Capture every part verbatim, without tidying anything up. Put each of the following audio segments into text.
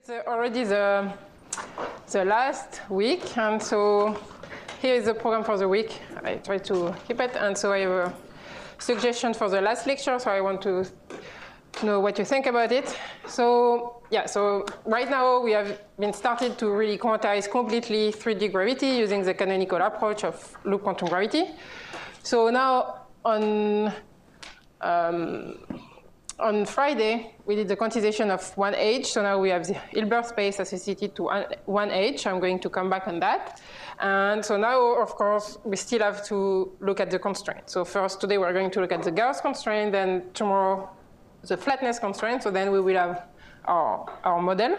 It's uh, already the, the last week, and so here is the program for the week. I try to keep it, and so I have a suggestion for the last lecture, so I want to know what you think about it. So yeah, so right now we have been started to really quantize completely three D gravity using the canonical approach of loop quantum gravity. So now on um, on Friday, we did the quantization of one H. So now we have the Hilbert space associated to one H. I'm going to come back on that. And so now, of course, we still have to look at the constraint. So first, today, we're going to look at the Gauss constraint. Then tomorrow, the flatness constraint. So then we will have our, our model.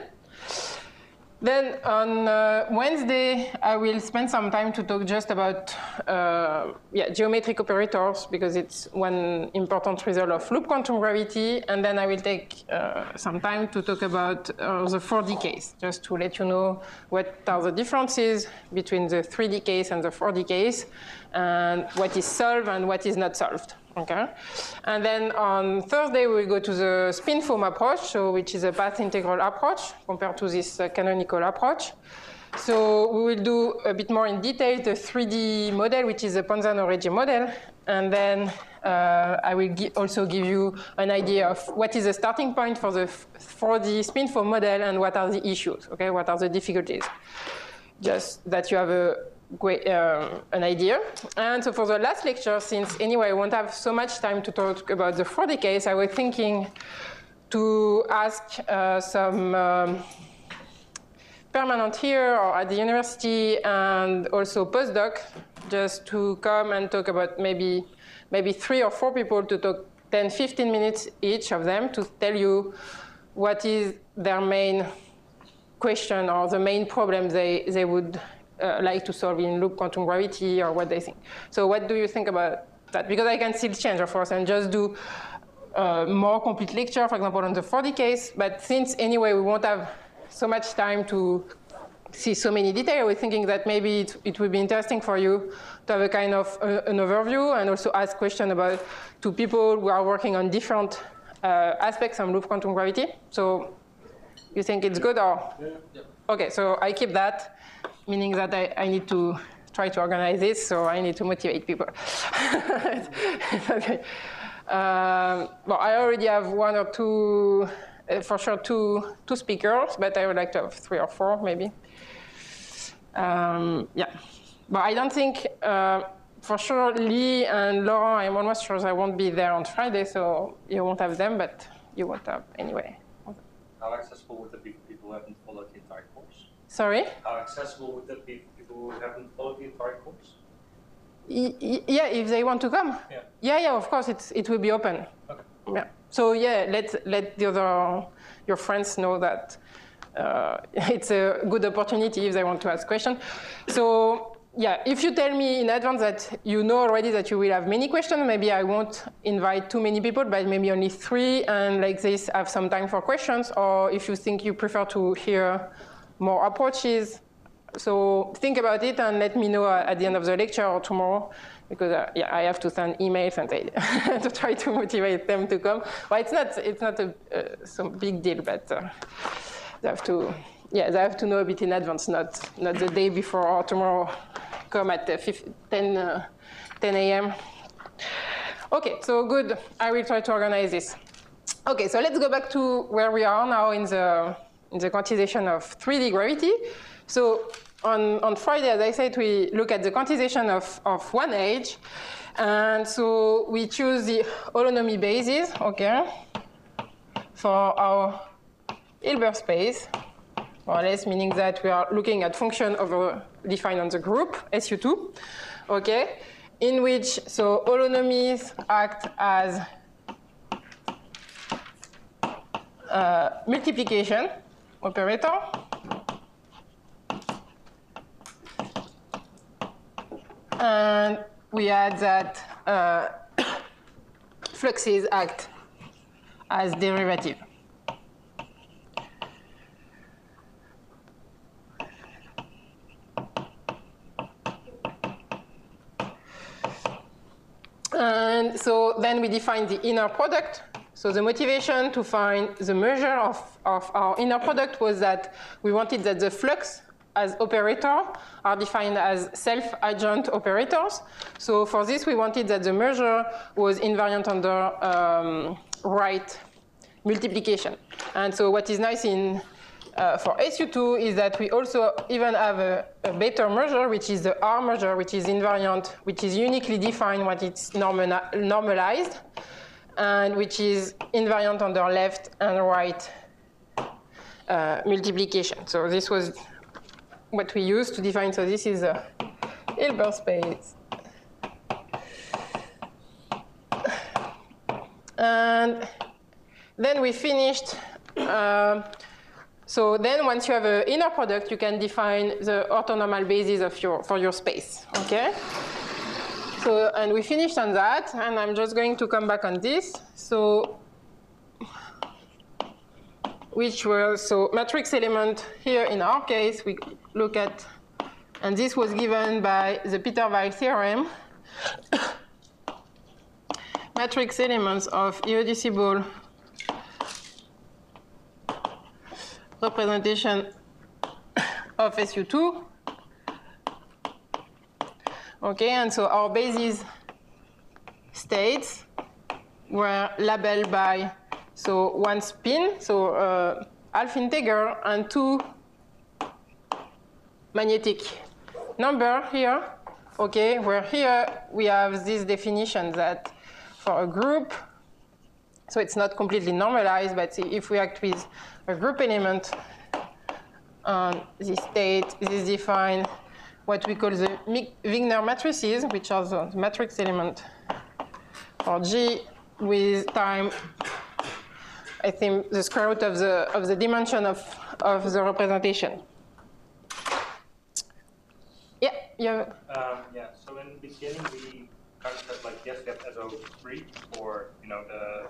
Then on uh, Wednesday, I will spend some time to talk just about uh, yeah, geometric operators, because it's one important result of loop quantum gravity. And then I will take uh, some time to talk about uh, the four D case, just to let you know what are the differences between the three D case and the four D case, and what is solved and what is not solved. Okay, and then on Thursday we will go to the spin foam approach, so which is a path integral approach compared to this uh, canonical approach. So we will do a bit more in detail the three D model, which is the Ponzano-Regge model, and then uh, I will gi also give you an idea of what is the starting point for the four D spin foam model and what are the issues. Okay, what are the difficulties? Just that you have a Great, uh, an idea. And so for the last lecture, since anyway I won't have so much time to talk about the four D case, I was thinking to ask uh, some um, permanent here or at the university and also postdoc just to come and talk about maybe maybe three or four people to talk ten, fifteen minutes each of them to tell you what is their main question or the main problem they, they would Uh, like to solve in loop quantum gravity, or what they think. So what do you think about that? Because I can still change, of course, and just do a more complete lecture, for example, on the four D case. But since anyway we won't have so much time to see so many details, we're thinking that maybe it, it would be interesting for you to have a kind of uh, an overview and also ask questions about to people who are working on different uh, aspects of loop quantum gravity. So you think it's good, or? Yeah. Yeah. Okay, so I keep that. Meaning that I, I need to try to organize this, so I need to motivate people. Okay. Um, well, I already have one or two, uh, for sure, two, two speakers, but I would like to have three or four, maybe. Um, yeah, but I don't think, uh, for sure, Lee and Laurent, I'm almost sure I won't be there on Friday, so you won't have them, but you won't have anyway. How accessible would it be for people who haven't followed the entire course? Sorry? How accessible would that be for people who haven't followed the entire course? Y yeah, if they want to come. Yeah, yeah, yeah of course, it's, it will be open. Okay. Yeah. So yeah, let, let the other, your friends know that uh, it's a good opportunity if they want to ask questions. So yeah, if you tell me in advance that you know already that you will have many questions, maybe I won't invite too many people, but maybe only three, and like this have some time for questions. Or if you think you prefer to hear more approaches. So think about it and let me know at the end of the lecture or tomorrow, because uh, yeah, I have to send emails and they, to try to motivate them to come. Well, it's not it's not a uh, some big deal, but uh, they have to yeah they have to know a bit in advance, not not the day before or tomorrow. Come at uh, ten A M Okay, so good. I will try to organize this. Okay, so let's go back to where we are now in the in the quantization of three D gravity. So on, on Friday, as I said, we look at the quantization of, of one H. And so we choose the holonomy basis, okay, for our Hilbert space, more or less, meaning that we are looking at function over defined on the group, S U two, okay, in which, so holonomies act as uh, multiplication operator, and we add that uh, fluxes act as derivative. And so then we define the inner product. So the motivation to find the measure of of our inner product was that we wanted that the flux as operator are defined as self-adjoint operators. So for this, we wanted that the measure was invariant under um, right multiplication. And so what is nice in uh, for S U two is that we also even have a, a better measure, which is the R measure, which is invariant, which is uniquely defined when it's normal, normalized, and which is invariant under left and right uh, multiplication. So this was what we used to define. So this is a Hilbert space. And then we finished. Uh, so then once you have an inner product, you can define the orthonormal basis of your, for your space, okay? So, and we finished on that, and I'm just going to come back on this. So, which were, so matrix element here in our case, we look at, and this was given by the Peter-Weyl theorem. Matrix elements of irreducible representation of S U two. Okay, and so our basis states were labeled by, so one spin, so uh, half integer, and two magnetic number here. Okay, where here we have this definition that for a group, so it's not completely normalized, but if we act with a group element on this state, this is defined what we call the Wigner matrices, which are the matrix element for G with time, I think, the square root of the of the dimension of of the representation. Yeah, yeah. Um, yeah. So in the beginning, we kind of said like, yes, we have S O three for you know the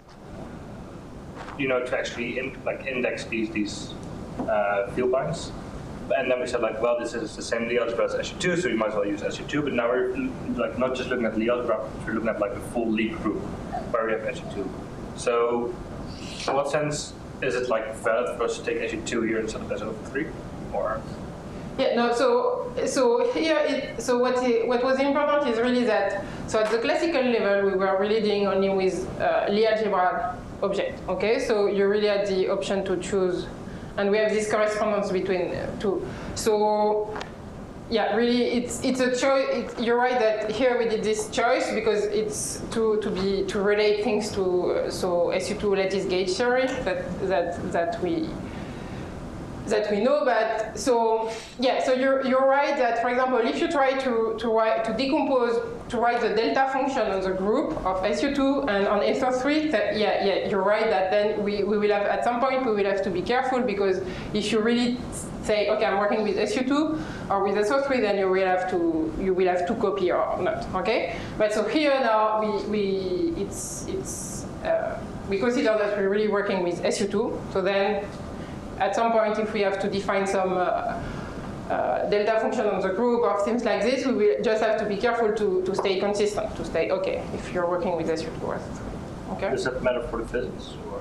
you know to actually in, like index these these uh, field lines. And then we said like, well, this is the same Lie algebra as S U two, so you might as well use S U two. But now we're like not just looking at Lie algebra, we're looking at like the full Lie group where we have S U two. So, in what sense is it like valid for us to take S U two here instead of S O three, or? Yeah, no. So, so here, it, so what it, what was important is really that. So at the classical level, we were really dealing only with uh, Lie algebra object. Okay, so you really had the option to choose. And we have this correspondence between two. So, yeah, really, it's it's a choice. It, you're right that here we did this choice because it's to to be to relate things to uh, so S U two lattice gauge theory that that that we that we know. But so yeah, so you're you're right that, for example, if you try to to write to decompose to write the delta function on the group of S U two and on S O three, that, yeah, yeah, you're right that then we, we will have, at some point, we will have to be careful, because if you really say, okay, I'm working with S U two or with S O three, then you will have to you will have to copy or not, okay? But so here now we we it's it's uh, we consider that we're really working with S U two. So then, at some point, if we have to define some uh, Uh, delta function on the group or things like this, we will just have to be careful to, to stay consistent, to stay okay if you're working with S U two or S U three. Okay? Does that matter for the physics, or?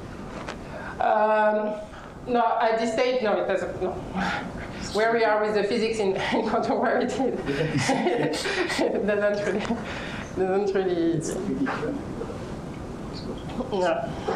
Um, no, at this stage, no, it doesn't. No. Where we are with the physics in, in quantum gravity, it doesn't really, doesn't really. No.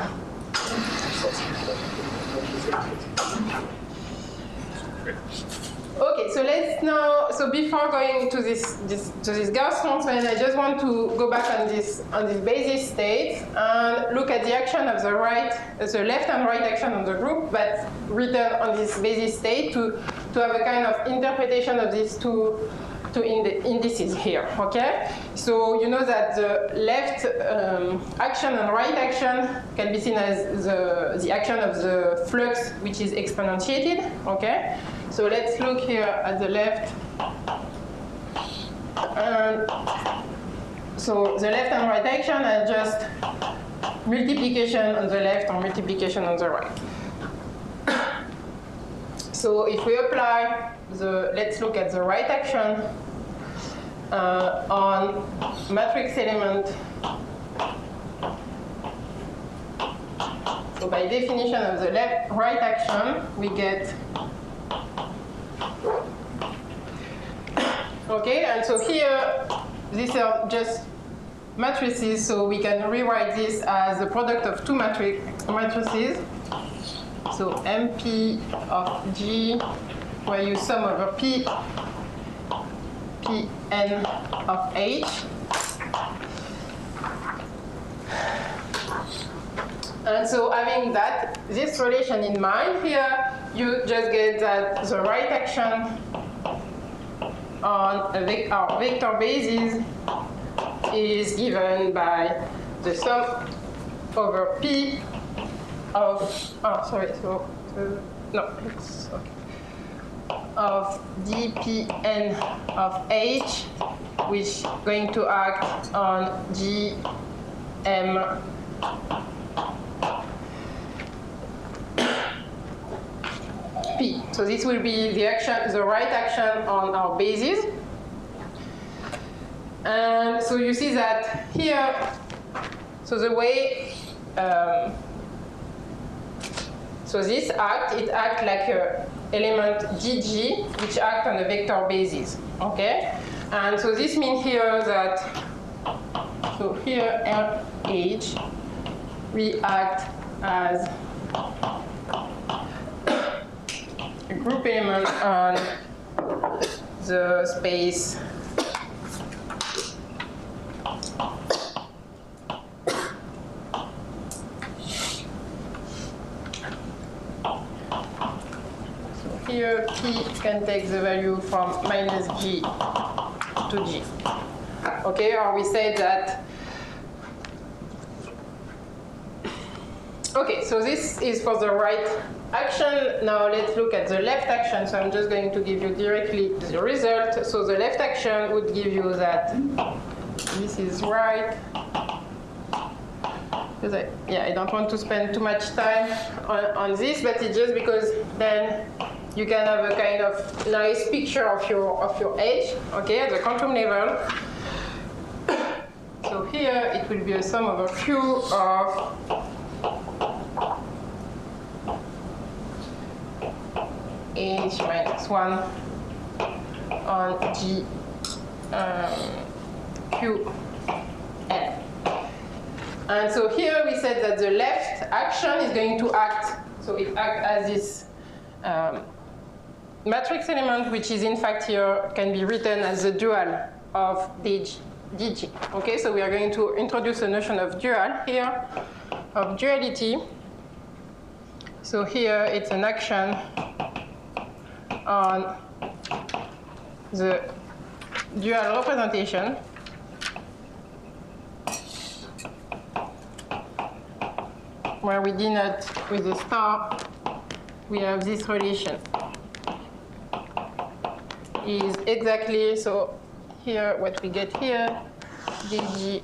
Okay, so let's now. So before going to this, this to this Gauss transform, I just want to go back on this on this basis state and look at the action of the right, the left and right action on the group, but written on this basis state to to have a kind of interpretation of these two two indices here. Okay, so you know that the left um, action and right action can be seen as the the action of the flux, which is exponentiated. Okay. So let's look here at the left. And so the left and right action are just multiplication on the left or multiplication on the right. So if we apply the, let's look at the right action uh, on matrix element. So by definition of the left right action, we get, okay, and so here, these are just matrices, so we can rewrite this as the product of two matri matrices. So M P of G, where you sum over P, P n of H. And so having that, this relation in mind here, you just get that the right action on a vec our vector basis is given by the sum over P of, oh, sorry, so, so no, it's okay, of dPn of H, which is going to act on G M P. So this will be the action, the right action on our basis. And so you see that here, so the way, um, so this act, it acts like a element G G, which act on a vector basis, okay? And so this means here that, so here R H, we act as a group element on the space here P can take the value from minus G to G. Okay, or we say that. Okay, so this is for the right action. Now let's look at the left action. So I'm just going to give you directly the result. So the left action would give you that this is right. Because I, yeah, I don't want to spend too much time on, on this, but it's just because then you can have a kind of nice picture of your of your edge, okay, at the quantum level. So here it will be a sum over Q of H minus one on G um, Q N. And so here we said that the left action is going to act, so it acts as this um, matrix element, which is in fact here can be written as the dual of D G. Okay, so we are going to introduce a notion of dual here, of duality. So here it's an action on the dual representation. Where we denote with a star, we have this relation. Is exactly, so here, what we get here, dg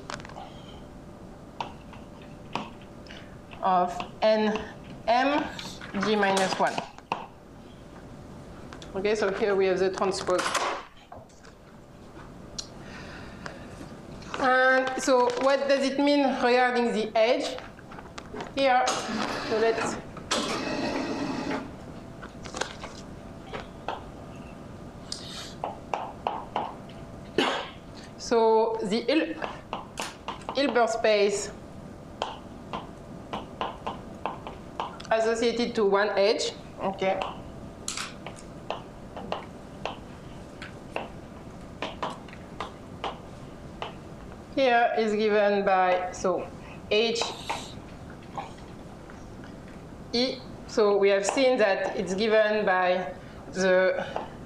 of n m g minus one. Okay, so here we have the transpose. And so what does it mean regarding the edge? Here, so let's so the Hil Hilbert space associated to one edge, okay. Here is given by so H E, so we have seen that it's given by the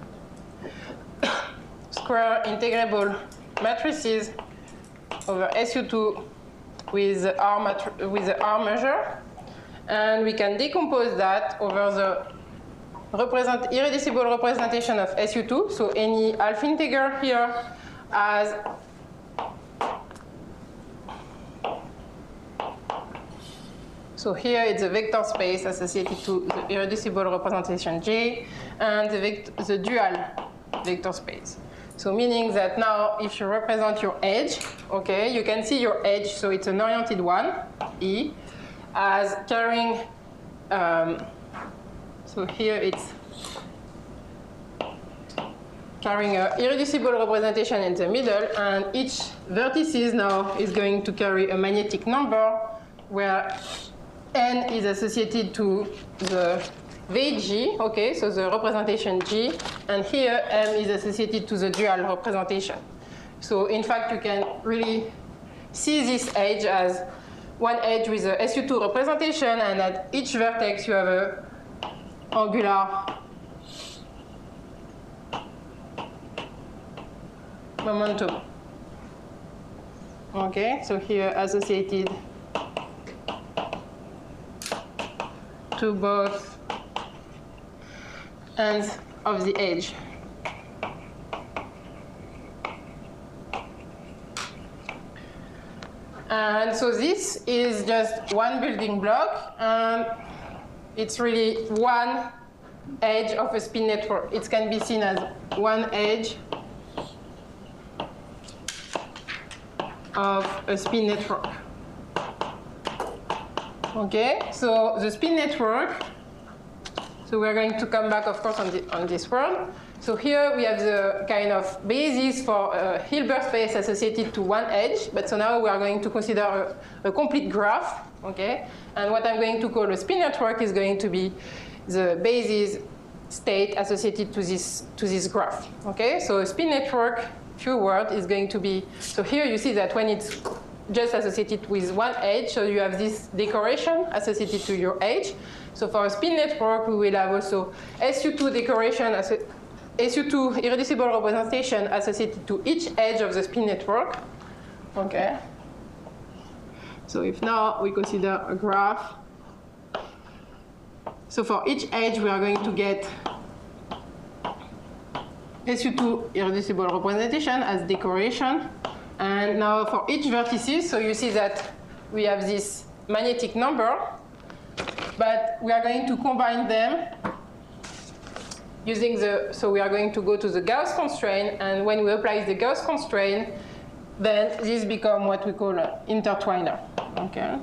square integrable matrices over S U two with the R, matri with the R measure, and we can decompose that over the represent irreducible representation of S U two, so any half integer here as so here it's a vector space associated to the irreducible representation J and the, vect the dual vector space. So meaning that now if you represent your edge, okay, you can see your edge, so it's an oriented one, E, as carrying um, so here it's carrying an irreducible representation in the middle, and each vertices now is going to carry a magnetic number where n is associated to the Vg, okay, so the representation G, and here m is associated to the dual representation. So in fact, you can really see this edge as one edge with a S U two representation, and at each vertex you have a angular momentum. Okay, so here associated to both ends of the edge. And so this is just one building block, and it's really one edge of a spin network. It can be seen as one edge of a spin network. Okay, so the spin network, so we're going to come back, of course, on, the, on this world. So here we have the kind of basis for a Hilbert space associated to one edge, but so now we are going to consider a, a complete graph, okay? And what I'm going to call a spin network is going to be the basis state associated to this, to this graph, okay? So a spin network, few words, is going to be, so here you see that when it's just associated with one edge, so you have this decoration associated to your edge. So for a spin network, we will have also S U two decoration, S U two irreducible representation associated to each edge of the spin network. Okay. So if now we consider a graph, so for each edge we are going to get S U two irreducible representation as decoration. And now for each vertices, so you see that we have this magnetic number, but we are going to combine them using the, so we are going to go to the Gauss constraint, and when we apply the Gauss constraint, then this becomes what we call an intertwiner, okay?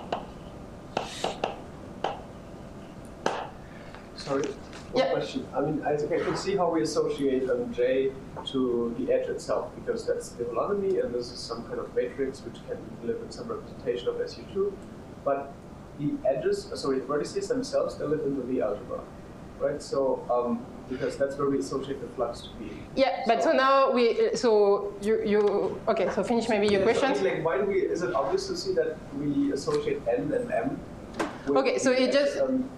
Sorry, one yeah. question. I mean, I, I can see how we associate um, J to the edge itself, because that's the holonomy, and this is some kind of matrix which can live in some representation of S U two. But the edges, sorry, the vertices themselves, they live in the Lie algebra, right? So, um, because that's where we associate the flux to be. Yeah, but so, so now we, so you, you, okay, so finish maybe your yeah, questions. So like, why do we, is it obvious to see that we associate N and M? Okay, so it just, um,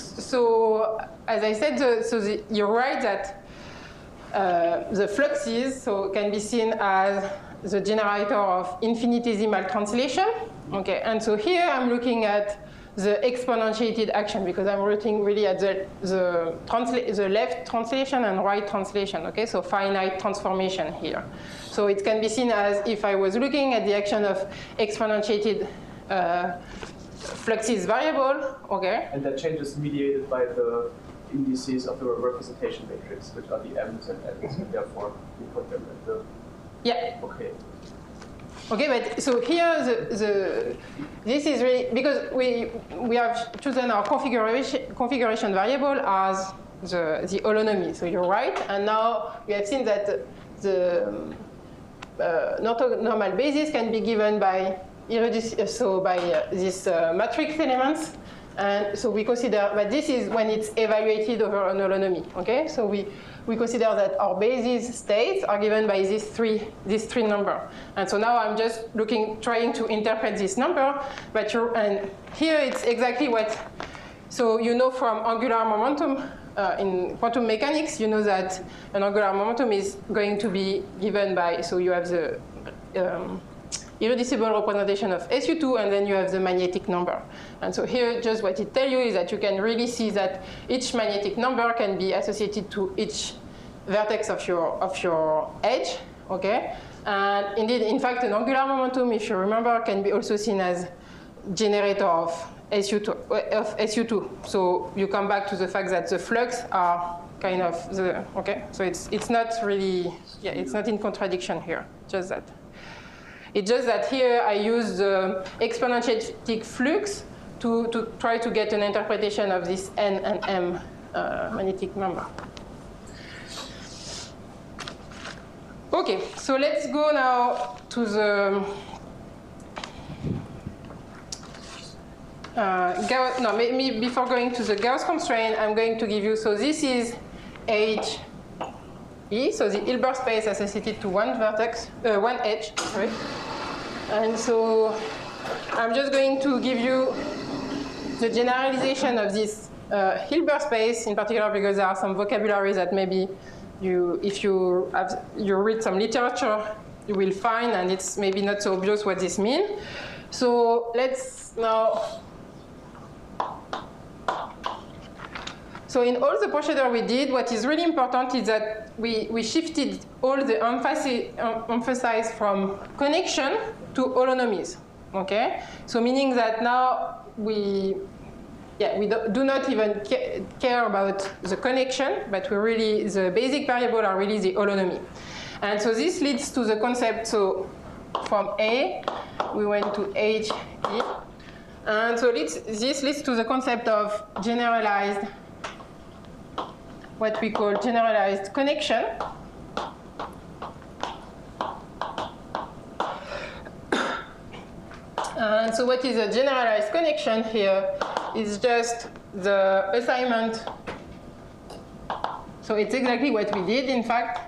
so as I said, the, so the, you're right that uh, the fluxes so can be seen as the generator of infinitesimal translation. Okay, and so here I'm looking at the exponentiated action because I'm looking really at the the, transla the left translation and right translation. Okay, so finite transformation here. So it can be seen as if I was looking at the action of exponentiated uh, fluxes variable. Okay, and that change is mediated by the indices of the representation matrix, which are the M's and N's, and therefore we put them at the. Yeah. Okay. Okay, but so here the, the this is really because we we have chosen our configuration configuration variable as the the holonomy. So you're right, and now we have seen that the uh, orthonormal basis can be given by irreducible so by uh, these uh, matrix elements, and so we consider but this is when it's evaluated over an holonomy. Okay, so we. We consider that our basis states are given by these three, these three number. And so now I'm just looking, trying to interpret this number, but you're, and here it's exactly what, so you know from angular momentum, uh, in quantum mechanics, you know that an angular momentum is going to be given by, so you have the um, irreducible representation of S U two, and then you have the magnetic number. And so here, just what it tells you is that you can really see that each magnetic number can be associated to each vertex of your, of your edge, okay? And indeed, in fact, an angular momentum, if you remember, can be also seen as generator of S U two, of S U two. So you come back to the fact that the flux are kind of the, okay? So it's, it's not really, yeah, it's not in contradiction here, just that. It's just that here I use the exponentiating flux to, to try to get an interpretation of this N and M uh, magnetic number. Okay, so let's go now to the uh, Gauss, no, maybe before going to the Gauss constraint, I'm going to give you, so this is H E, so the Hilbert space associated to one vertex, uh, one edge, sorry. And so I'm just going to give you the generalization of this uh, Hilbert space, in particular because there are some vocabulary that maybe you, if you, have, you read some literature, you will find, and it's maybe not so obvious what this means. So let's now, so in all the procedure we did, what is really important is that we, we shifted all the emphasis, um, emphasis from connection to holonomies, okay? So meaning that now we, yeah, we do, do not even ca care about the connection, but we really, the basic variable are really the holonomy. And so this leads to the concept, so from A, we went to H E. And so leads, this leads to the concept of generalized, what we call generalized connection. And so what is a generalized connection here is just the assignment. So it's exactly what we did, in fact,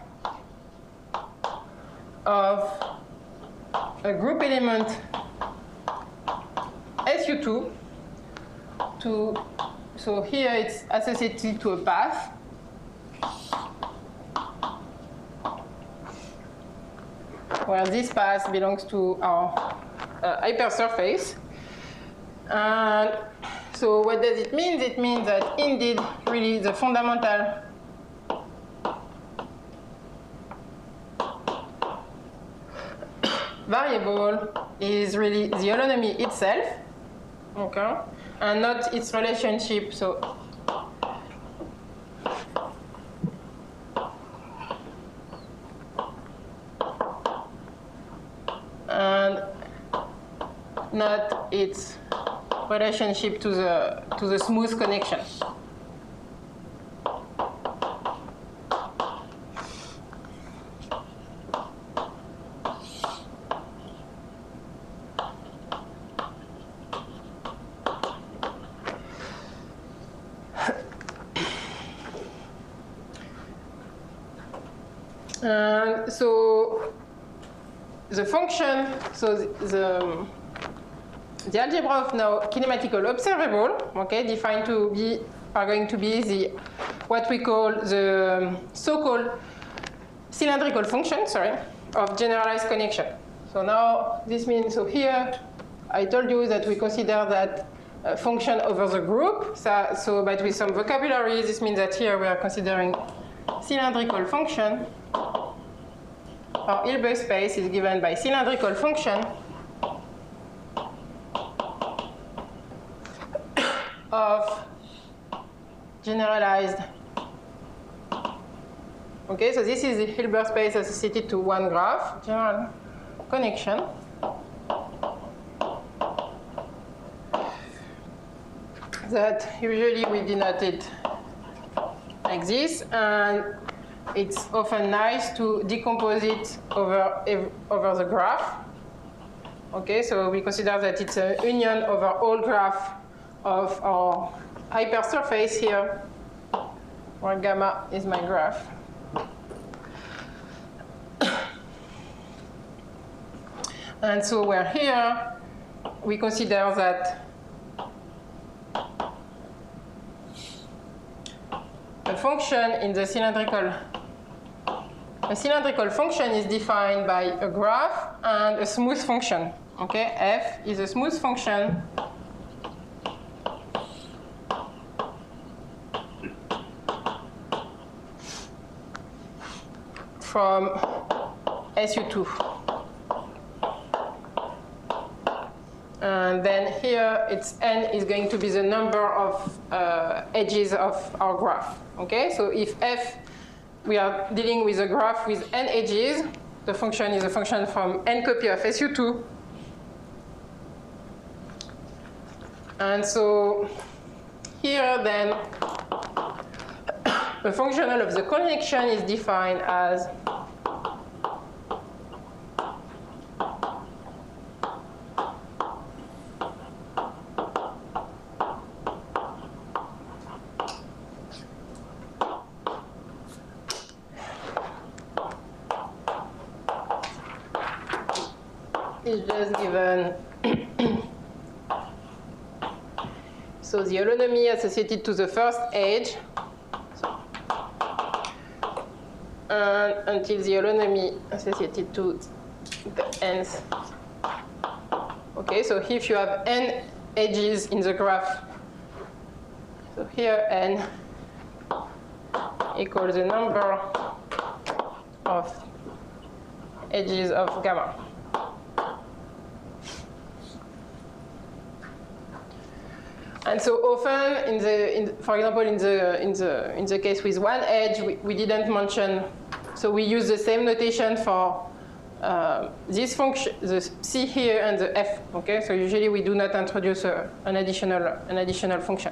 of a group element S U two to, so here it's associated to a path. Where this path belongs to our uh, hypersurface. And so what does it mean? It means that indeed, really the fundamental variable is really the holonomy itself, okay, and not its relationship. So and not its relationship to the to the smooth connection. And so the function, so the, the, the algebra of now kinematical observable, okay, defined to be, are going to be the, what we call the so-called cylindrical function, sorry, of generalized connection. So now this means, so here, I told you that we consider that a function over the group. So, so but with some vocabulary, this means that here we are considering cylindrical function. Our Hilbert space is given by cylindrical function of generalized. Okay, so this is the Hilbert space associated to one graph, general connection. That usually we denote it like this, and it's often nice to decompose it over, over the graph. Okay, so we consider that it's a union over all graph of our hypersurface here, where gamma is my graph. And so where here, we consider that a function in the cylindrical, a cylindrical function is defined by a graph and a smooth function. Okay, f is a smooth function from S U two. And then here, it's n is going to be the number of uh, edges of our graph. Okay, so if f, we are dealing with a graph with n edges, the function is a function from n copy of S U two. And so here then, the functional of the connection is defined as is just given. So the holonomy associated to the first edge, and until the holonomy associated to the ends. Okay, so if you have n edges in the graph, so here n equals the number of edges of gamma. And so often, in the, in, for example, in the, in, the, in the case with one edge, we, we didn't mention, so we use the same notation for uh, this function, the C here and the F, okay? So usually we do not introduce a, an, additional, an additional function.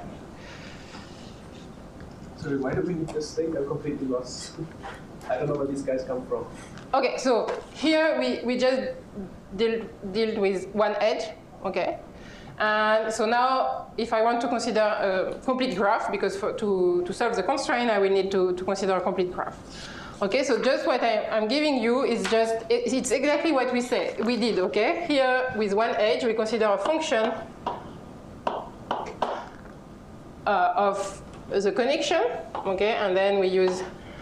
Sorry, why do we need this thing? I'm completely lost. I don't know where these guys come from. Okay, so here we, we just deal, deal with one edge, okay? And so now, if I want to consider a complete graph, because for, to, to solve the constraint, I will need to, to consider a complete graph. Okay, so just what I, I'm giving you is just, it, it's exactly what we say, we did, okay? Here, with one edge, we consider a function uh, of the connection, okay? And then we use,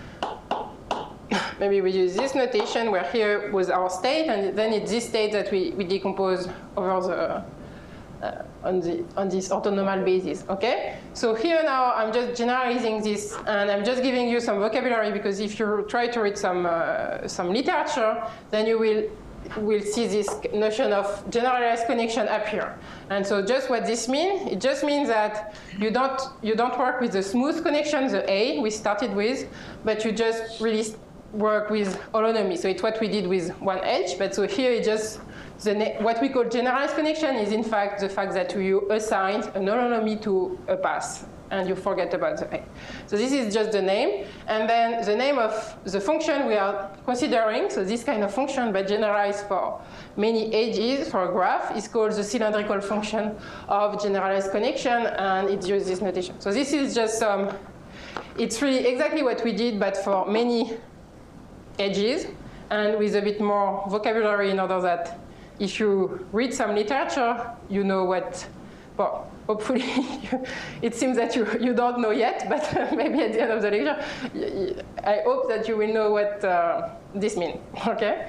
maybe we use this notation where here was our state, and then it's this state that we, we decompose over the, Uh, on, the, on this orthonormal basis, okay? So here now I'm just generalizing this, and I'm just giving you some vocabulary, because if you try to read some, uh, some literature, then you will, will see this notion of generalized connection appear. And so just what this means, it just means that you don't, you don't work with the smooth connection, the A we started with, but you just really work with holonomy. So it's what we did with one edge, but so here it just, The, what we call generalized connection is in fact the fact that you assign an holonomy to a path and you forget about the A. So this is just the name. And then the name of the function we are considering, so this kind of function but generalized for many edges for a graph, is called the cylindrical function of generalized connection, and it uses this notation. So this is just some, um, it's really exactly what we did but for many edges and with a bit more vocabulary in order that if you read some literature, you know what, well, hopefully, you, it seems that you, you don't know yet, but maybe at the end of the lecture, I hope that you will know what uh, this means, okay?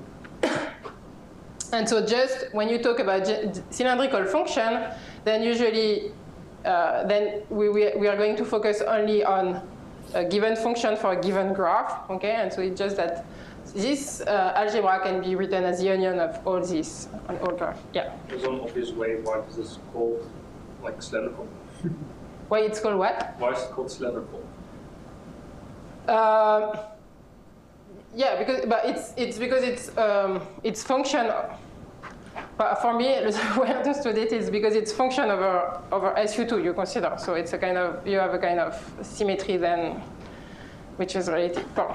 And so just when you talk about cylindrical function, then usually, uh, then we, we, we are going to focus only on a given function for a given graph, okay? And so it's just that this uh, algebra can be written as the union of all these on all graphs. Yeah. There's one obvious way why this is called like cylindrical. Why it's called what? Why is it called cylindrical? Um, yeah, because but it's it's because it's um, it's function. But for me, the way I understood it is because it's function over over S U two you consider. So it's a kind of you have a kind of symmetry then, which is related. Bon.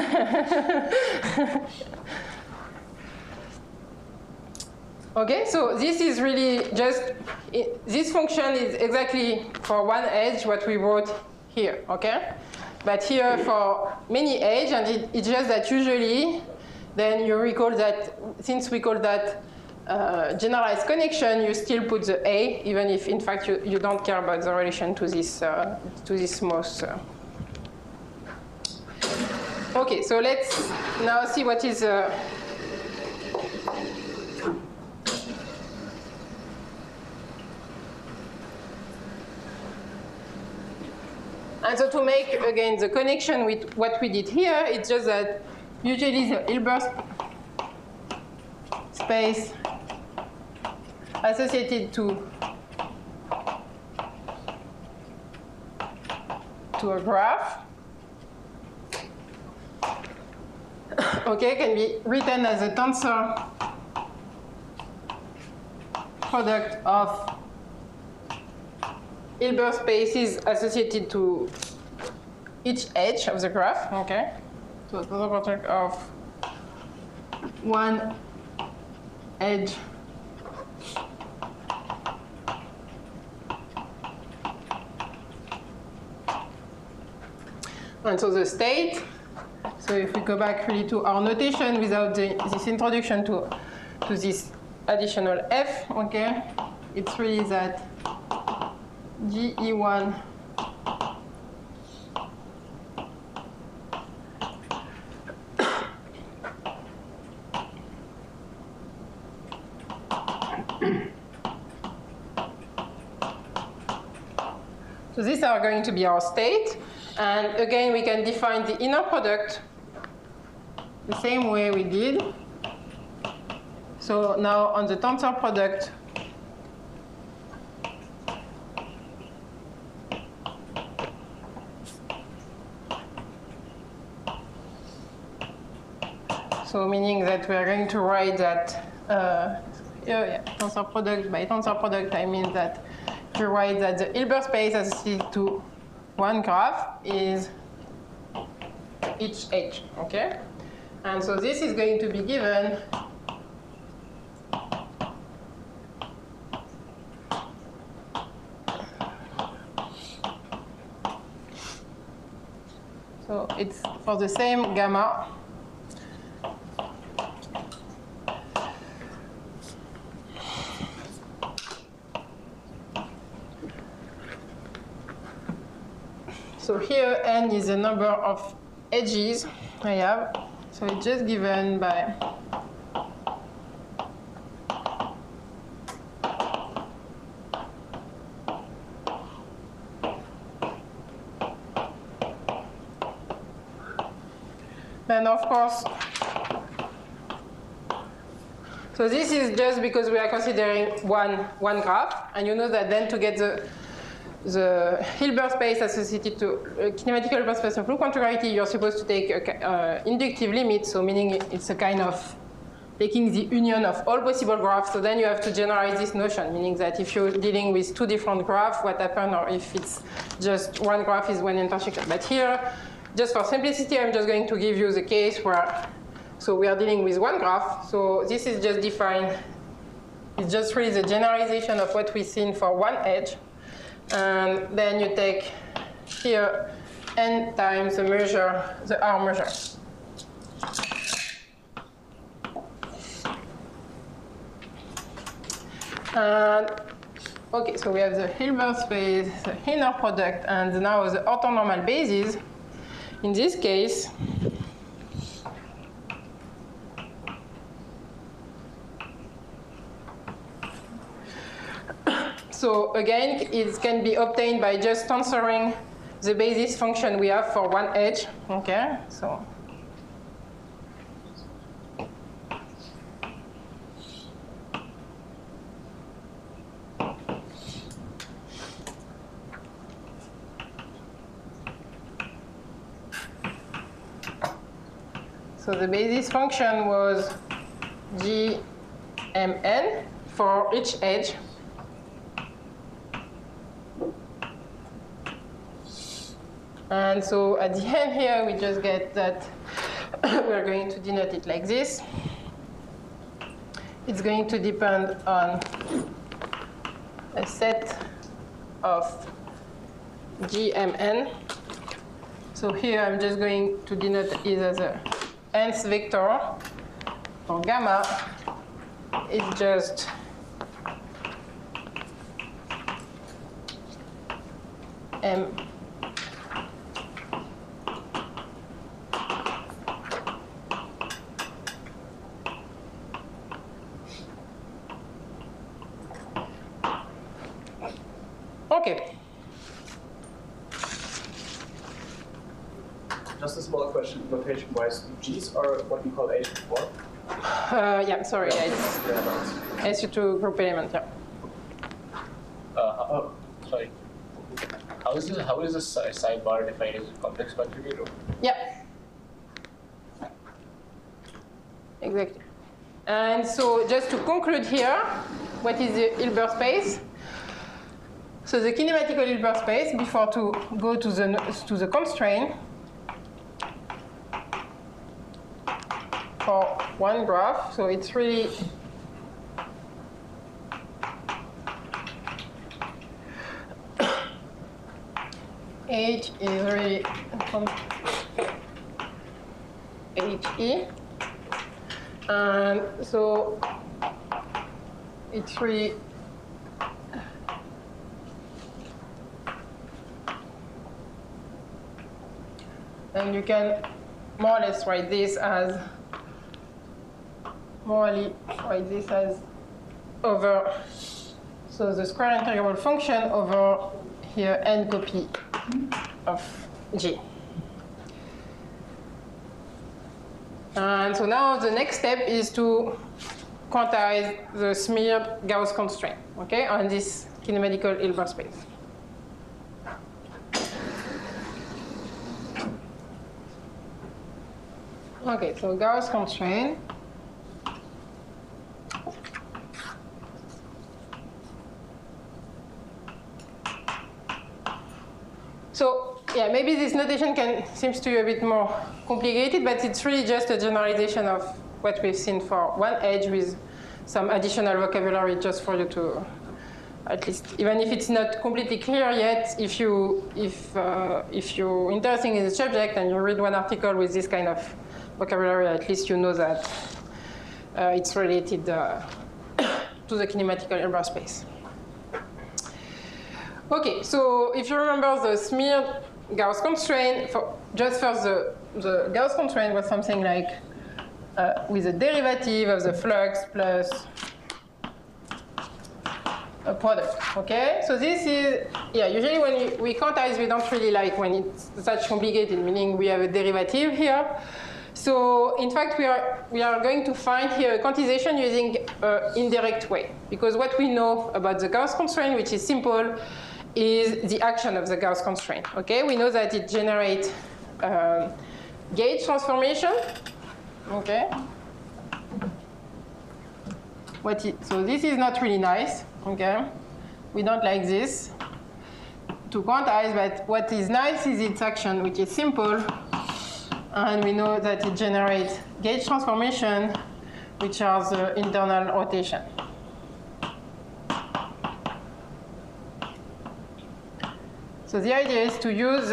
Okay, so this is really just, it, this function is exactly for one edge what we wrote here, okay? But here for many edge, and it, it's just that usually, then you recall that, since we call that uh, generalized connection, you still put the A, even if in fact you, you don't care about the relation to this, uh, to this most. Uh, Okay, so let's now see what is uh, and so to make again the connection with what we did here, it's just that usually the Hilbert space associated to to a graph, okay, can be written as a tensor product of Hilbert space is associated to each edge of the graph, okay? So the product of one edge and so the state, so if we go back really to our notation without the, this introduction to, to this additional f, okay, it's really that G E one so these are going to be our state. And again, we can define the inner product the same way we did. So now on the tensor product, so meaning that we are going to write that, uh, yeah, yeah, tensor product, by tensor product, I mean that you write that the Hilbert space associated to one graph is each edge, okay? And so this is going to be given so it's for the same gamma. So here n is the number of edges I have. So it's just given by then of course, so this is just because we are considering one, one graph, and you know that then to get the the Hilbert space associated to uh, kinematic Hilbert space of loop contrariety, you're supposed to take an uh, inductive limit, so meaning it's a kind of taking the union of all possible graphs. So then you have to generalize this notion, meaning that if you're dealing with two different graphs, what happens, or if it's just one graph is one intersection. But here, just for simplicity, I'm just going to give you the case where, so we are dealing with one graph. So this is just defined, it's just really the generalization of what we've seen for one edge. And then you take here n times the measure, the R measure. And okay, so we have the Hilbert space, the inner product, and now the orthonormal basis. In this case, so again, it can be obtained by just tensoring the basis function we have for one edge. Okay, so so the basis function was G M N for each edge. And so at the end here, we just get that we're going to denote it like this. It's going to depend on a set of G M N. So here I'm just going to denote it as a nth vector for gamma. It's just M. Okay. Just a small question, notation-wise. G's are what we call H before. Uh, yeah, sorry. Yeah, it's Yeah, S U two group element. Yeah. Uh, oh, sorry. How is this? How is this si- sidebar defined as a complex contributor? Yeah. Exactly. And so just to conclude here, what is the Hilbert space? So the kinematical Hilbert space, before to go to the, to the constraint, for one graph, so it's really H is really H E, and so it's really and you can more or less write this as morally write this as over, so the square integrable function over here n copy of G. And so now the next step is to quantize the smeared Gauss constraint, okay, on this kinematical Hilbert space. Okay, so Gauss constraint. So yeah, maybe this notation can seems to you a bit more complicated, but it's really just a generalization of what we've seen for one edge with some additional vocabulary just for you to, at least, even if it's not completely clear yet, if you if uh, if you're interested in the subject and you read one article with this kind of vocabulary, at least you know that uh, it's related uh, to the kinematical Hilbert space. Okay, so if you remember the smeared Gauss constraint, for just first the, the Gauss constraint was something like uh, with a derivative of the flux plus a product, okay? So this is, yeah, usually when we, we quantize, we don't really like when it's such complicated, meaning we have a derivative here. So in fact, we are, we are going to find here a quantization using an indirect way, because what we know about the Gauss constraint, which is simple, is the action of the Gauss constraint, okay? We know that it generates um, gauge transformation, okay? What it, so this is not really nice, okay? We don't like this to quantize, but what is nice is its action, which is simple, and we know that it generates gauge transformation, which are the internal rotation. So the idea is to use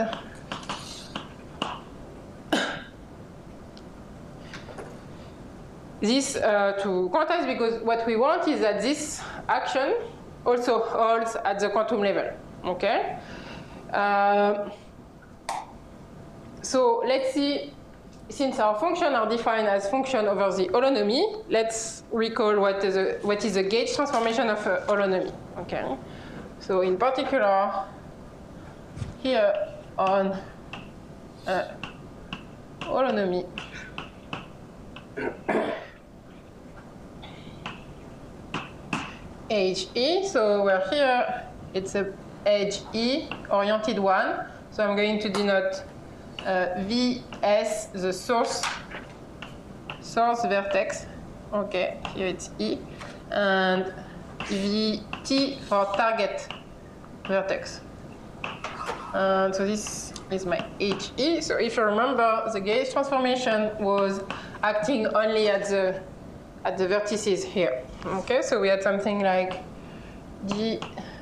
this uh, to quantize, because what we want is that this action also holds at the quantum level, okay? Uh, so let's see, since our functions are defined as function over the holonomy, let's recall what is a, what is the gauge transformation of a holonomy, okay? So in particular, here on uh, holonomy, H E, so we're here, it's a edge E, oriented one, so I'm going to denote uh, V S, the source, source vertex, okay, here it's E, and V T for target vertex. And so this is my H E. So if you remember, the gauge transformation was acting only at the at the vertices here. Okay, so we had something like G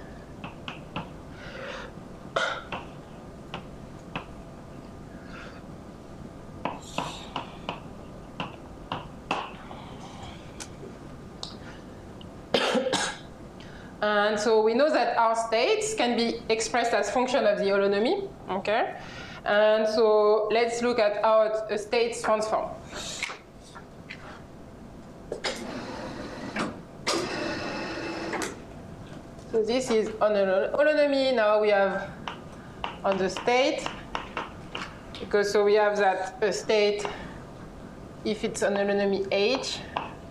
And so we know that our states can be expressed as function of the holonomy, okay? And so let's look at how a states transform. So this is on a holonomy. Now we have on the state, because so we have that a state, if it's on holonomy H.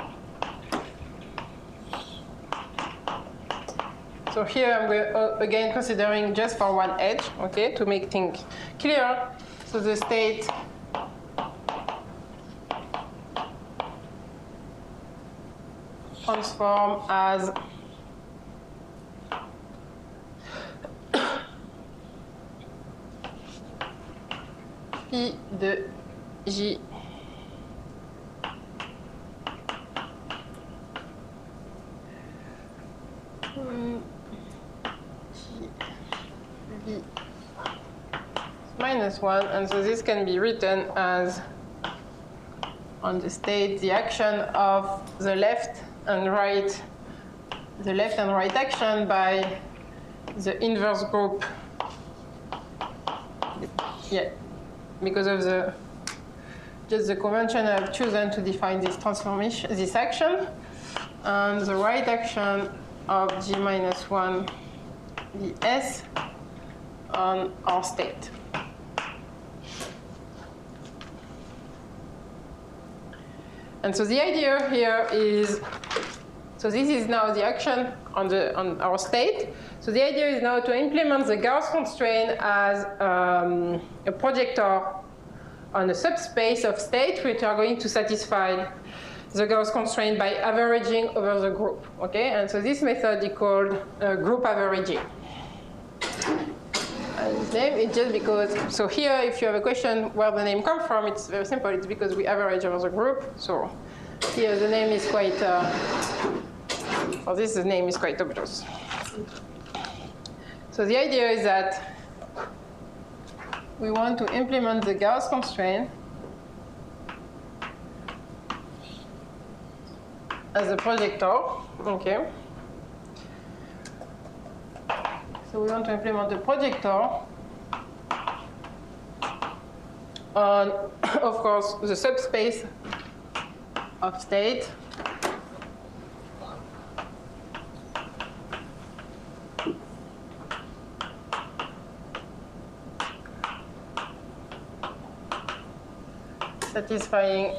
So here I'm going, uh, again considering just for one edge, okay, to make things clear. So the state transform as P de J hmm, J V minus one, and so this can be written as on the state the action of the left and right, the left and right action by the inverse group. Yeah, because of the just the convention I've chosen to define this transformation, this action, and the right action of G minus one ds on our state. And so the idea here is, so this is now the action on, the, on our state. So the idea is now to implement the Gauss constraint as um, a projector on a subspace of state, which are going to satisfy the Gauss constraint by averaging over the group. Okay, and so this method is called uh, group averaging. And its name is just because, so here, if you have a question where the name comes from, it's very simple. It's because we average over the group. So here the name is quite, uh, for this the name is quite obvious. So the idea is that we want to implement the Gauss constraint as a projector, okay? So we want to implement the projector on, of course, the subspace of state satisfying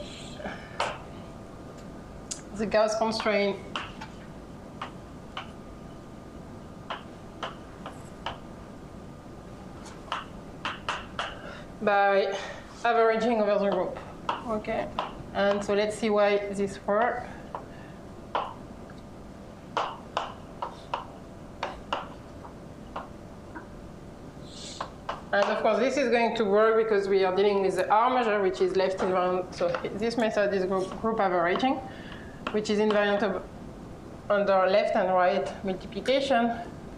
the Gauss constraint by averaging over the group. Okay, and so let's see why this works. And of course, this is going to work because we are dealing with the R measure, which is left invariant. So this method is group, group averaging, which is invariant of, under left and right multiplication.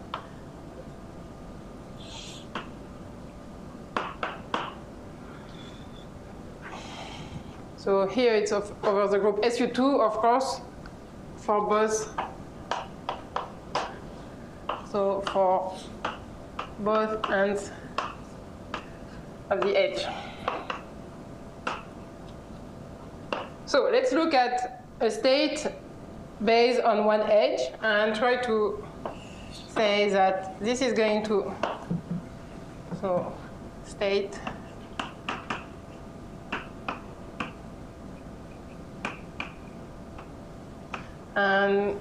So here it's of, over the group S U two, of course, for both. So for both ends of the edge. So let's look at a state based on one edge and try to say that this is going to, so state and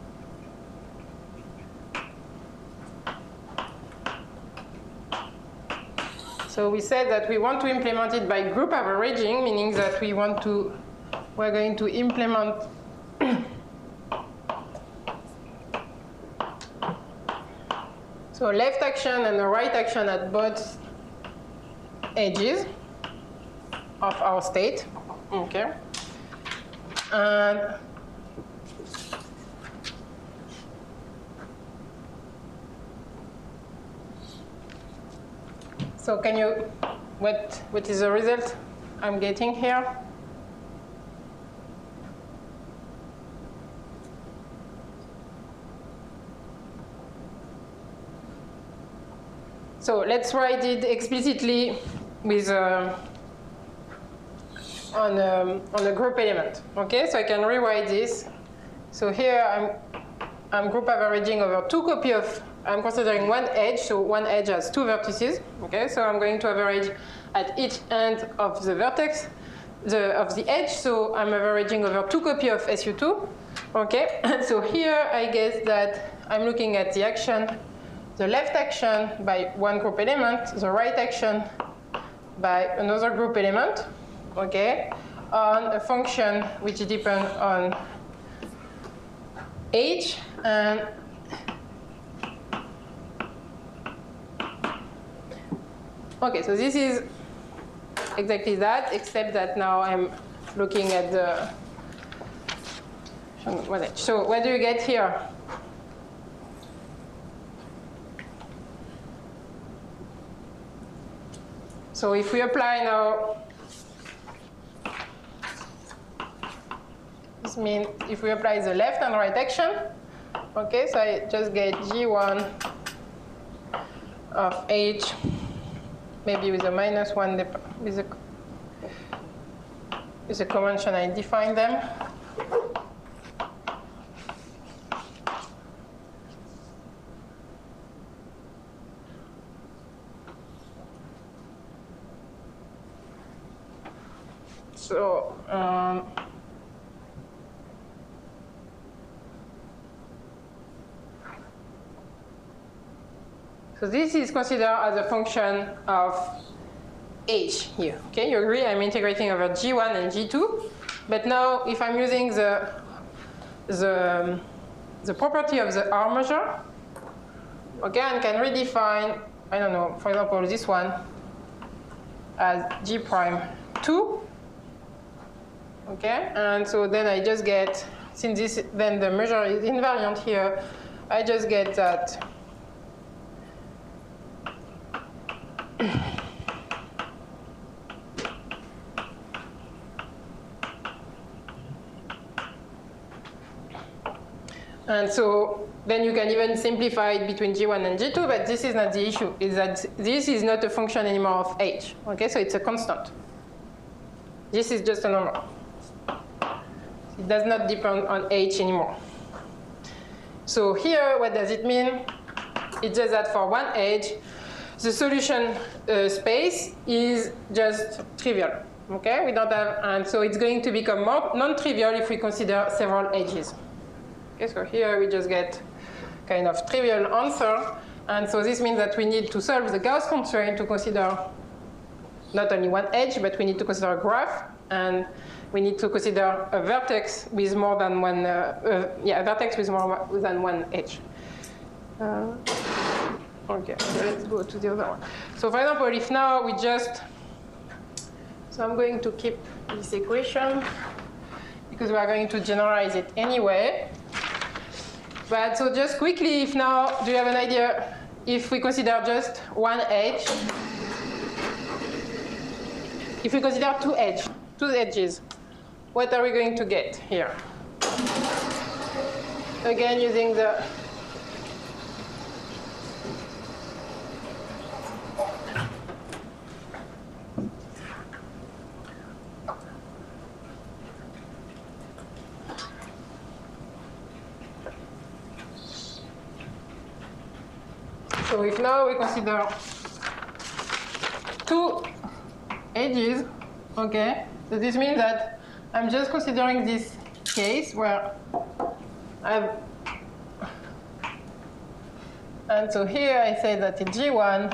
so we said that we want to implement it by group averaging, meaning that we want to, we're going to implement so left action and the right action at both edges of our state, okay? And so can you, what, what is the result I'm getting here? So let's write it explicitly with uh, on, um, on a group element. Okay, so I can rewrite this. So here I'm, I'm group averaging over two copy of, I'm considering one edge, so one edge has two vertices. Okay, so I'm going to average at each end of the vertex the, of the edge. So I'm averaging over two copy of S U two. Okay, and so here I guess that I'm looking at the action, the left action by one group element, the right action by another group element. Okay, on a function which depends on h and okay, so this is exactly that, except that now I'm looking at the one edge. So what do you get here? So if we apply now, this means if we apply the left and right action, okay, so I just get G one of H, maybe with a minus one, with a, with a convention I define them. So, um, so this is considered as a function of H here. Okay, you agree? I'm integrating over G one and G two. But now, if I'm using the the the property of the R measure, okay, I can redefine, I don't know, for example, this one as G prime two. Okay, and so then I just get, since this then the measure is invariant here, I just get that and so then you can even simplify it between G one and G two, but this is not the issue, is that this is not a function anymore of H. Okay, so it's a constant. This is just a number. It does not depend on H anymore. So here, what does it mean? It's just that for one edge, the solution uh, space is just trivial. Okay, we don't have, and so it's going to become more non-trivial if we consider several edges. Okay, so here we just get kind of trivial answer, and so this means that we need to solve the Gauss constraint to consider not only one edge, but we need to consider a graph, and we need to consider a vertex with more than one, uh, uh, yeah, a vertex with more than one edge. Uh, okay, so let's go to the other one. So for example, if now we just, so I'm going to keep this equation because we are going to generalize it anyway. But so just quickly, if now, do you have an idea, if we consider just one edge, if we consider two edge, two edges, what are we going to get here? Again, using the so if now we consider two edges, okay, so this means that I'm just considering this case where I've, and so here I say that it's G one,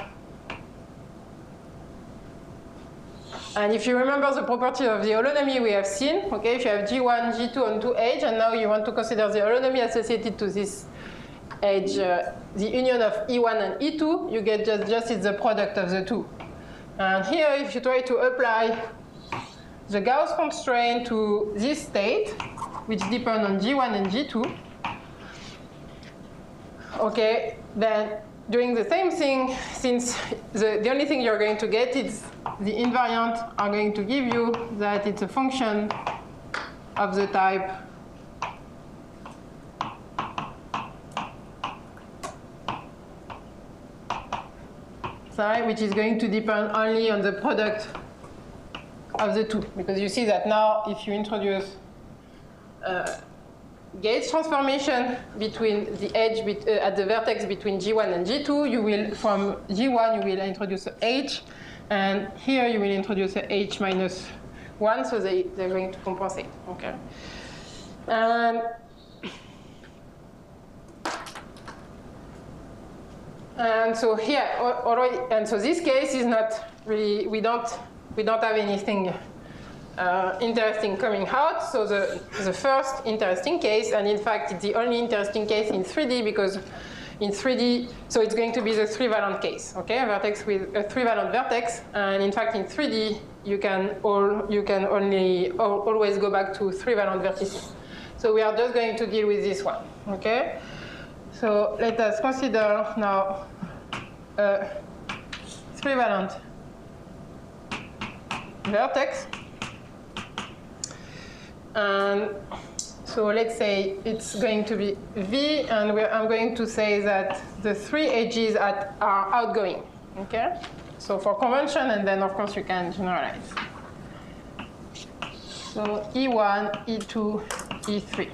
and if you remember the property of the holonomy we have seen, okay, if you have G one, G two on two edge, and now you want to consider the holonomy associated to this edge, uh, the union of E one and E two, you get just, just it's the product of the two. And here, if you try to apply the Gauss constraint to this state, which depend on G one and G two, okay, then doing the same thing, since the, the only thing you're going to get is the invariant are going to give you that it's a function of the type psi, which is going to depend only on the product of the two. Because you see that now, if you introduce uh, gauge transformation between the edge be uh, at the vertex between G one and G two, you will, from G one, you will introduce a H, and here you will introduce a H minus one, so they, they're going to compensate, okay? And, and so here, already, and so this case is not really, we don't, we don't have anything uh, interesting coming out. So the, the first interesting case, and in fact, it's the only interesting case in three D because in three D, so it's going to be the three-valent case, okay? A vertex with a three-valent vertex, and in fact, in three D, you can all you can only al always go back to three valent vertices. So we are just going to deal with this one, okay? So let us consider now a three valent vertex, and so let's say it's going to be V, and we're, I'm going to say that the three edges at, are outgoing, okay? So for convention, and then of course you can generalize. So E one, E two, E three.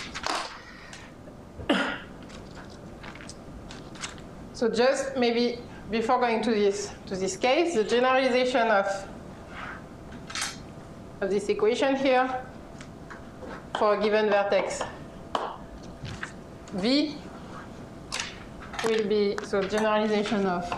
So just maybe before going to this to this case, the generalization of of this equation here for a given vertex V will be, so generalization of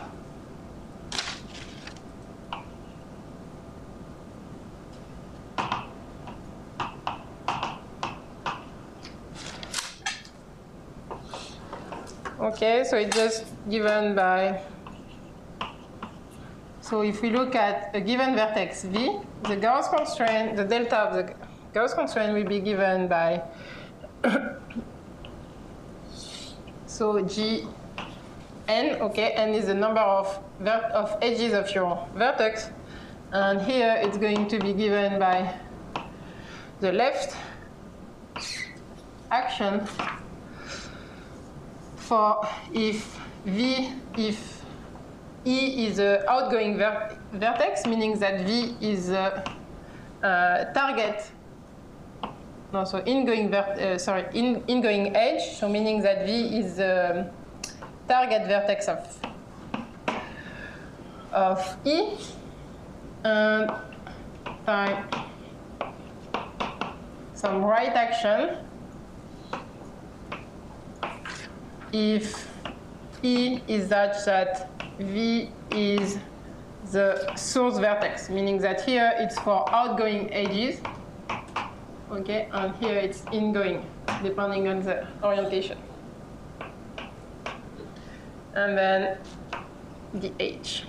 okay, so it's just given by, so if we look at a given vertex V, the Gauss constraint, the delta of the Gauss constraint will be given by so G n, okay, n is the number of vert of edges of your vertex, and here it's going to be given by the left action for if V, if E is an outgoing ver vertex, meaning that V is a, a target, no, so ingoing, vert uh, sorry, in, ingoing edge, so meaning that V is a target vertex of, of E, and time some right action if E is such that V is the source vertex, meaning that here it's for outgoing edges, okay, and here it's ingoing, depending on the orientation. And then the H.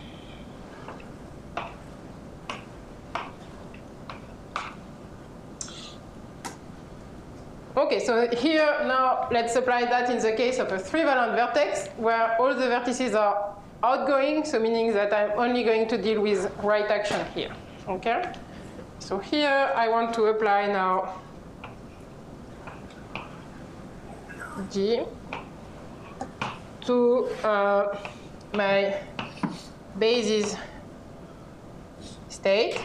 Okay, so here now let's apply that in the case of a three-valent vertex where all the vertices are outgoing, so meaning that I'm only going to deal with right action here, okay? So here I want to apply now G to uh, my basis state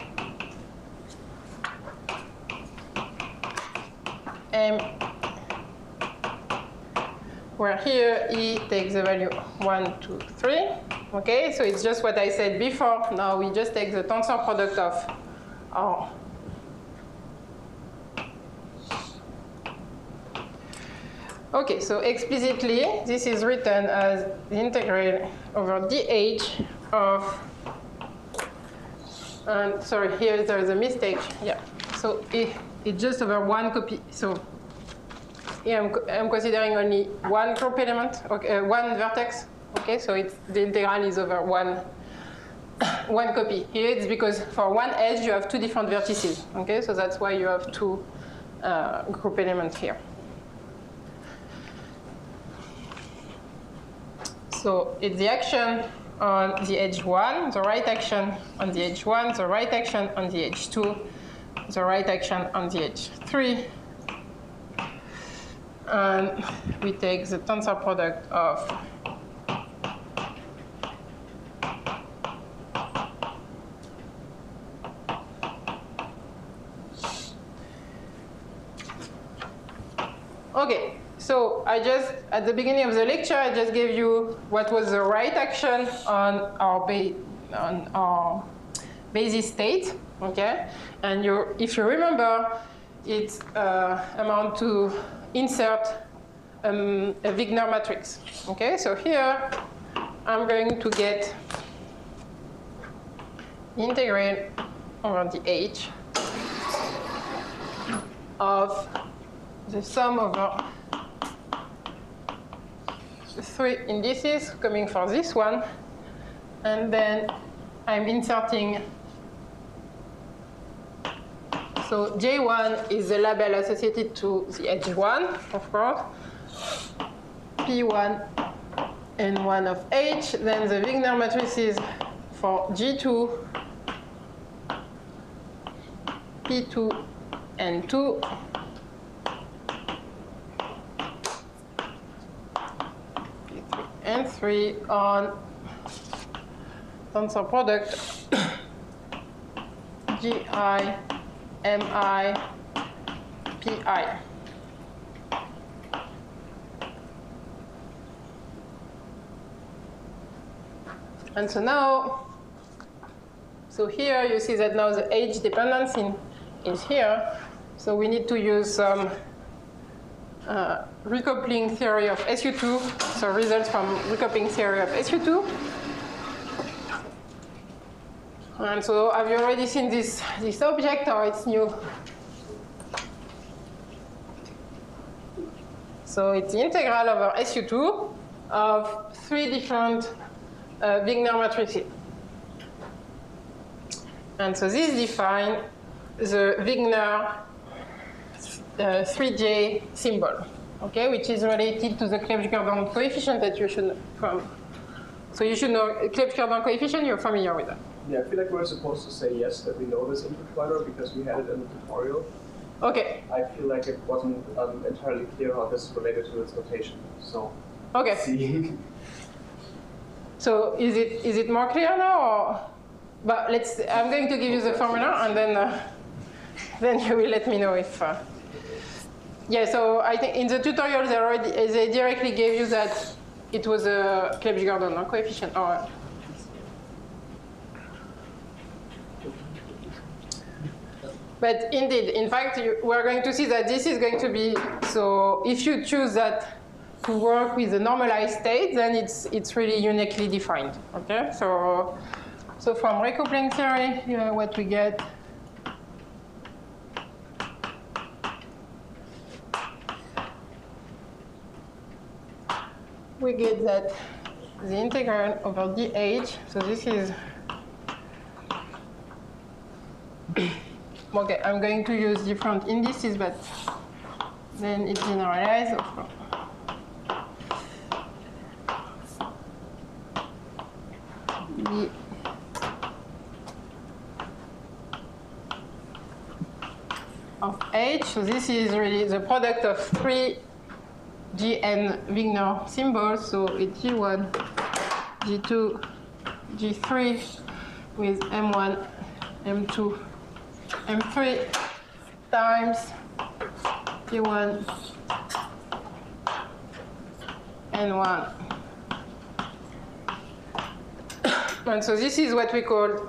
M, where here E takes the value one, two, three. Okay, so it's just what I said before. Now we just take the tensor product of our okay, so explicitly this is written as the integral over dh of, and sorry, here there is a mistake. Yeah, so it, it's just over one copy. So here I'm, I'm considering only one group element, okay, uh, one vertex. Okay, so it's, the integral is over one, one copy. Here it's because for one edge you have two different vertices. Okay, so that's why you have two uh, group elements here. So it's the action on the edge one, the right action on the edge one, the right action on the edge two, the right action on the edge three. And we take the tensor product of okay, so I just, at the beginning of the lecture, I just gave you what was the right action on our, ba on our basis state, okay? And you, if you remember, it uh, amounts to insert um, a Wigner matrix, okay? So here, I'm going to get integral over the H of the sum over the three indices coming for this one, and then I'm inserting So J one is the label associated to the edge one, of course. P one and one of H. Then the Wigner matrices for G two, P two, and two. And three on tensor product G I, M I, P I. And so now, so here you see that now the age dependence in, is here. So we need to use some uh, recoupling theory of S U two, so results from recoupling theory of S U two. And so have you already seen this, this object, or it's new? So it's the integral over S U two of three different uh, Wigner matrices. And so this defines the Wigner uh, three J symbol, okay, which is related to the Clebsch-Gordan coefficient that you should know from. So you should know Clebsch-Gordan coefficient, you're familiar with that. Yeah, I feel like we're supposed to say yes, that we know this input pointer because we had it in the tutorial. Okay. I feel like it wasn't um, entirely clear how this is related to its notation. So, okay. See. So is it is it more clear now, or? But let's. I'm going to give you the formula, and then uh, then you will let me know if. Uh, yeah. So I think in the tutorial they already they directly gave you that it was a Clebsch-Gordan no? coefficient. Or, But indeed, in fact, you, we're going to see that this is going to be, so if you choose that to work with the normalized state, then it's, it's really uniquely defined, okay? So, so from recoupling theory, you know, what we get, we get that the integral over dh, so this is, okay, I'm going to use different indices, but then it generalizes. D of H, so this is really the product of three G N Wigner symbols, so it's G one, G two, G three with M one, M two, M three times P one and one. And so this is what we call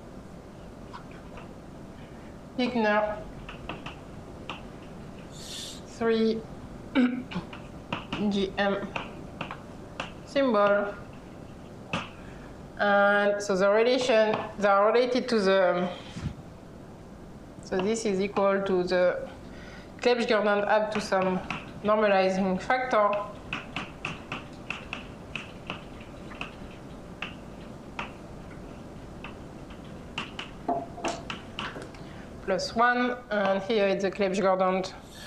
Wigner three G M symbol. And so the relation, they are related to the, so this is equal to the Clebsch-Gordan up to some normalizing factor. Plus one, and here it's the Clebsch-Gordan,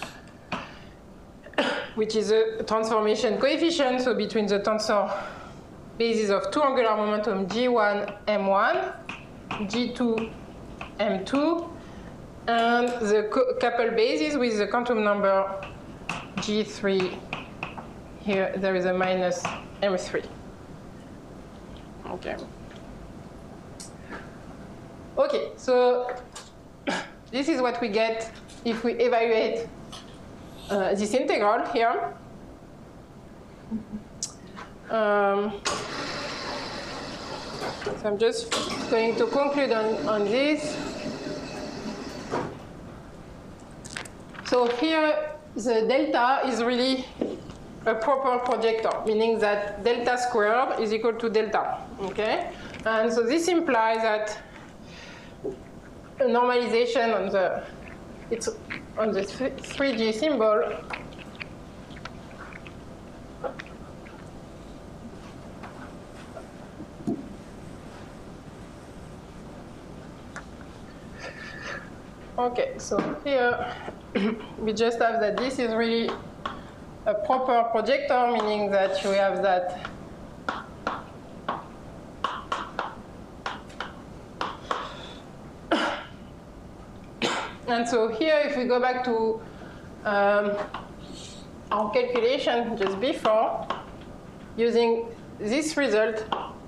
which is a transformation coefficient, so between the tensor basis of two angular momentum G one, M one, G two, M two, and the couple basis with the quantum number G three. Here there is a minus M three. Okay. Okay, so this is what we get if we evaluate uh, this integral here. Um, so I'm just going to conclude on, on this. So here, the delta is really a proper projector, meaning that delta squared is equal to delta, okay? And so this implies that a normalization on the, it's on the three G symbol Okay, so here we just have that this is really a proper projector, meaning that you have that and so here if we go back to um, our calculation just before, using this result,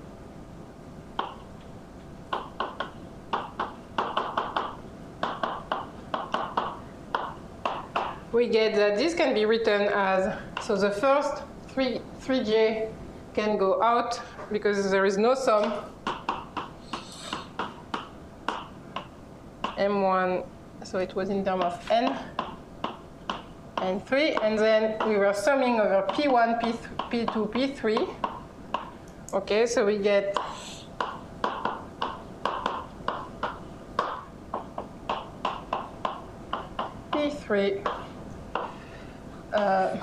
we get that this can be written as, so the first three, three j can go out because there is no sum. M one, so it was in terms of n, and three, and then we were summing over P one, P, P two, P three. Okay, so we get P three. Uh,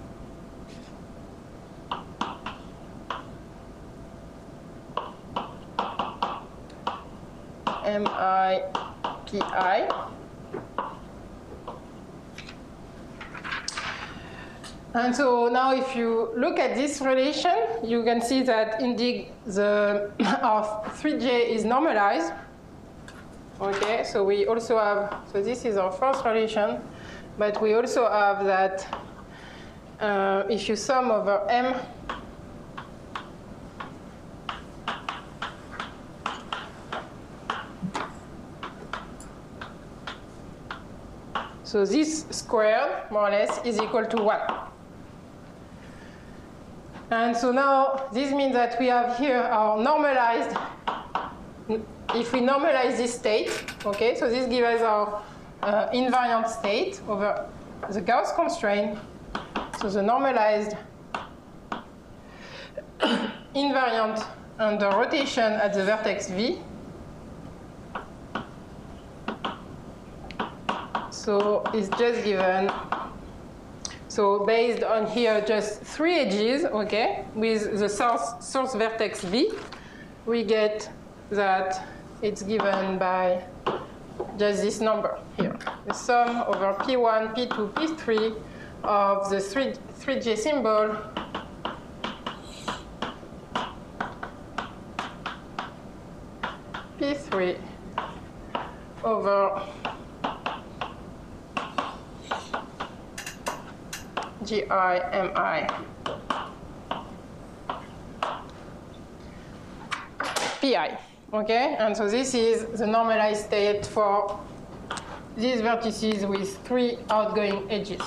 M I P I. And so now if you look at this relation, you can see that indeed the our three j is normalized. Okay, so we also have, so this is our first relation, but we also have that uh, if you sum over M, so this squared, more or less, is equal to one. And so now this means that we have here our normalized, if we normalize this state, okay, so this gives us our uh, invariant state over the Gauss constraint, so the normalized invariant under rotation at the vertex V. So it's just given, so based on here just three edges, okay, with the source, source vertex V, we get that it's given by just this number here. The sum over P one, P two, P three of the three j symbol P three over G I M I P I. Okay, and so this is the normalized state for these vertices with three outgoing edges.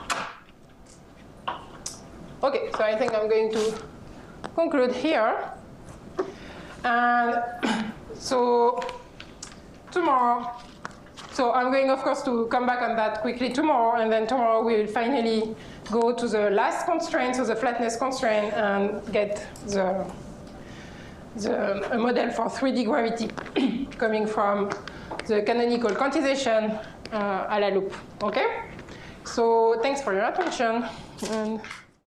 Okay, so I think I'm going to conclude here. And so tomorrow, so I'm going, of course, to come back on that quickly tomorrow, and then tomorrow we will finally go to the last constraint, so the flatness constraint, and get the, the a model for three D gravity coming from the canonical quantization uh, à la loupe. Okay? So thanks for your attention. And